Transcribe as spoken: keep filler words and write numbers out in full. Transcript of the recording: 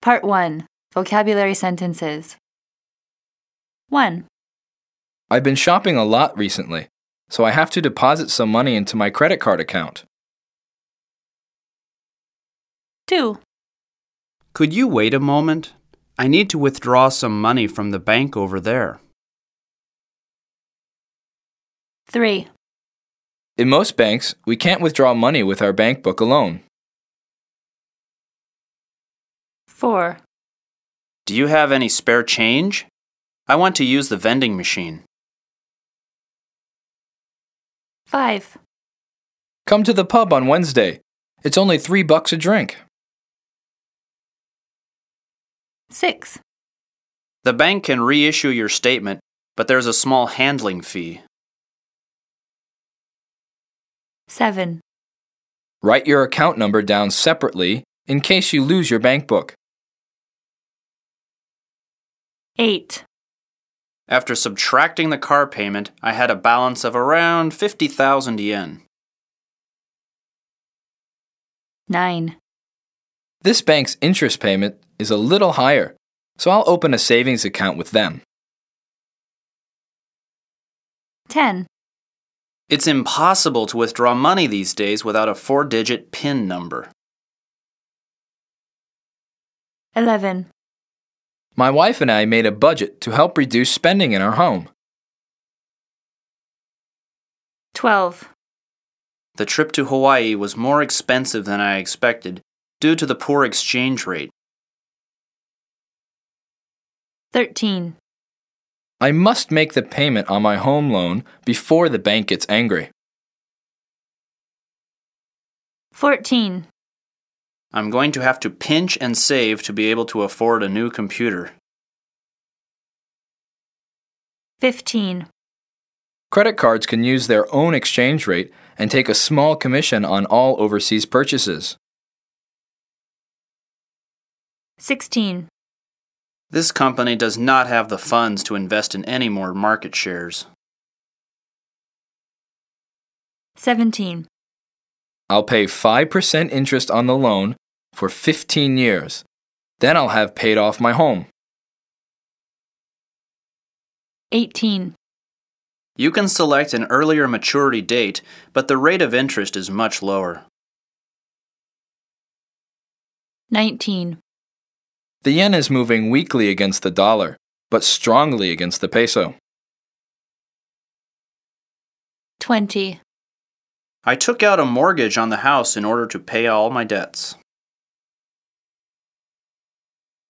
Part one. Vocabulary sentences. one. I've been shopping a lot recently, so I have to deposit some money into my credit card account. two. Could you wait a moment? I need to withdraw some money from the bank over there. three. In most banks, we can't withdraw money with our bank book alone. four. Do you have any spare change? I want to use the vending machine. five. Come to the pub on Wednesday. It's only three bucks a drink. six. The bank can reissue your statement, but there's a small handling fee. seven. Write your account number down separately in case you lose your bank book. eight. After subtracting the car payment, I had a balance of around fifty thousand yen. nine. This bank's interest payment is a little higher, so I'll open a savings account with them. ten. It's impossible to withdraw money these days without a four-digit PIN number. eleven. My wife and I made a budget to help reduce spending in our home. twelve. The trip to Hawaii was more expensive than I expected due to the poor exchange rate. thirteen. I must make the payment on my home loan before the bank gets angry. fourteen. I'm going to have to pinch and save to be able to afford a new computer. fifteen. Credit cards can use their own exchange rate and take a small commission on all overseas purchases. sixteen. This company does not have the funds to invest in any more market shares. seventeen. I'll pay five percent interest on the loan for fifteen years. Then I'll have paid off my home. eighteen. You can select an earlier maturity date, but the rate of interest is much lower. nineteen. The yen is moving weakly against the dollar, but strongly against the peso. twenty. I took out a mortgage on the house in order to pay all my debts.